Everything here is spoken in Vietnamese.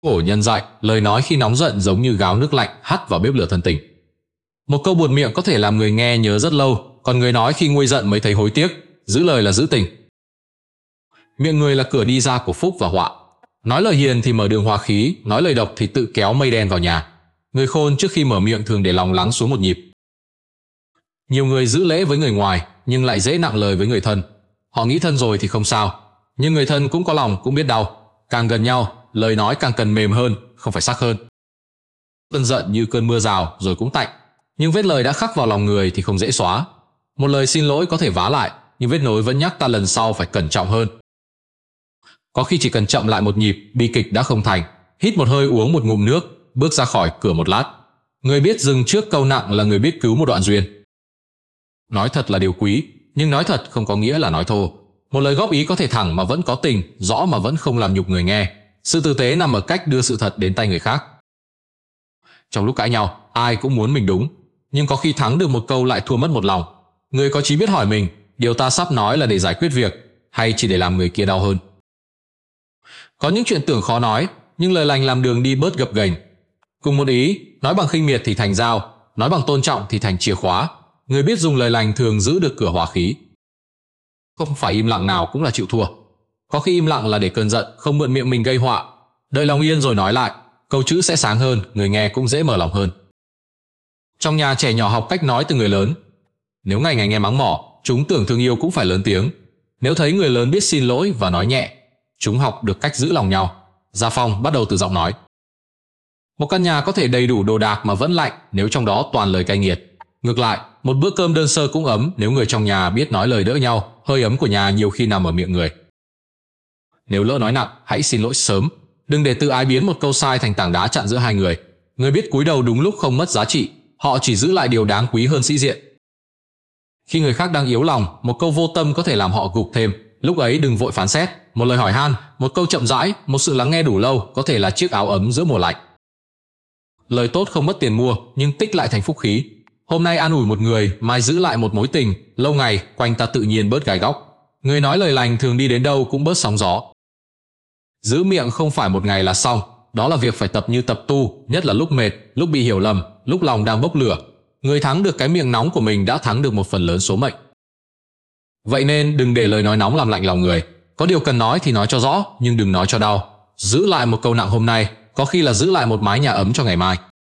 Cổ nhân dạy, lời nói khi nóng giận giống như gáo nước lạnh hắt vào bếp lửa thân tình. Một câu buột miệng có thể làm người nghe nhớ rất lâu, còn người nói khi nguôi giận mới thấy hối tiếc. Giữ lời là giữ tình. Miệng người là cửa đi ra của phúc và họa. Nói lời hiền thì mở đường hòa khí, nói lời độc thì tự kéo mây đen vào nhà. Người khôn trước khi mở miệng thường để lòng lắng xuống một nhịp. Nhiều người giữ lễ với người ngoài nhưng lại dễ nặng lời với người thân. Họ nghĩ thân rồi thì không sao, nhưng người thân cũng có lòng, cũng biết đau. Càng gần nhau, lời nói càng cần mềm hơn, không phải sắc hơn. Cơn giận như cơn mưa rào rồi cũng tạnh, nhưng vết lời đã khắc vào lòng người thì không dễ xóa. Một lời xin lỗi có thể vá lại, nhưng vết nối vẫn nhắc ta lần sau phải cẩn trọng hơn. Có khi chỉ cần chậm lại một nhịp, bi kịch đã không thành. Hít một hơi, uống một ngụm nước, bước ra khỏi cửa một lát. Người biết dừng trước câu nặng là người biết cứu một đoạn duyên. Nói thật là điều quý, nhưng nói thật không có nghĩa là nói thô. Một lời góp ý có thể thẳng mà vẫn có tình, rõ mà vẫn không làm nhục người nghe. Sự tử tế nằm ở cách đưa sự thật đến tay người khác. Trong lúc cãi nhau, ai cũng muốn mình đúng, nhưng có khi thắng được một câu lại thua mất một lòng. Người có trí biết hỏi mình, điều ta sắp nói là để giải quyết việc, hay chỉ để làm người kia đau hơn. Có những chuyện tưởng khó nói, nhưng lời lành làm đường đi bớt gập ghềnh. Cùng một ý, nói bằng khinh miệt thì thành dao, nói bằng tôn trọng thì thành chìa khóa. Người biết dùng lời lành thường giữ được cửa hòa khí. Không phải im lặng nào cũng là chịu thua. Có khi im lặng là để cơn giận không mượn miệng mình gây họa. Đợi lòng yên rồi nói lại, câu chữ sẽ sáng hơn, người nghe cũng dễ mở lòng hơn. Trong nhà trẻ nhỏ học cách nói từ người lớn. Nếu ngày ngày nghe mắng mỏ, chúng tưởng thương yêu cũng phải lớn tiếng. Nếu thấy người lớn biết xin lỗi và nói nhẹ, chúng học được cách giữ lòng nhau. Gia phong bắt đầu từ giọng nói. Một căn nhà có thể đầy đủ đồ đạc mà vẫn lạnh nếu trong đó toàn lời cay nghiệt. Ngược lại, một bữa cơm đơn sơ cũng ấm nếu người trong nhà biết nói lời đỡ nhau. Hơi ấm của nhà nhiều khi nằm ở miệng người. Nếu lỡ nói nặng, hãy xin lỗi sớm. Đừng để tự ái biến một câu sai thành tảng đá chặn giữa hai người. Người biết cúi đầu đúng lúc không mất giá trị, họ chỉ giữ lại điều đáng quý hơn sĩ diện. Khi người khác đang yếu lòng, một câu vô tâm có thể làm họ gục thêm. Lúc ấy đừng vội phán xét. Một lời hỏi han, một câu chậm rãi, một sự lắng nghe đủ lâu có thể là chiếc áo ấm giữa mùa lạnh. Lời tốt không mất tiền mua, nhưng tích lại thành phúc khí. Hôm nay an ủi một người, mai giữ lại một mối tình, lâu ngày quanh ta tự nhiên bớt gai góc. Người nói lời lành thường đi đến đâu cũng bớt sóng gió. Giữ miệng không phải một ngày là xong, đó là việc phải tập như tập tu, nhất là lúc mệt, lúc bị hiểu lầm, lúc lòng đang bốc lửa. Người thắng được cái miệng nóng của mình đã thắng được một phần lớn số mệnh. Vậy nên đừng để lời nói nóng làm lạnh lòng người. Có điều cần nói thì nói cho rõ, nhưng đừng nói cho đau. Giữ lại một câu nặng hôm nay, có khi là giữ lại một mái nhà ấm cho ngày mai.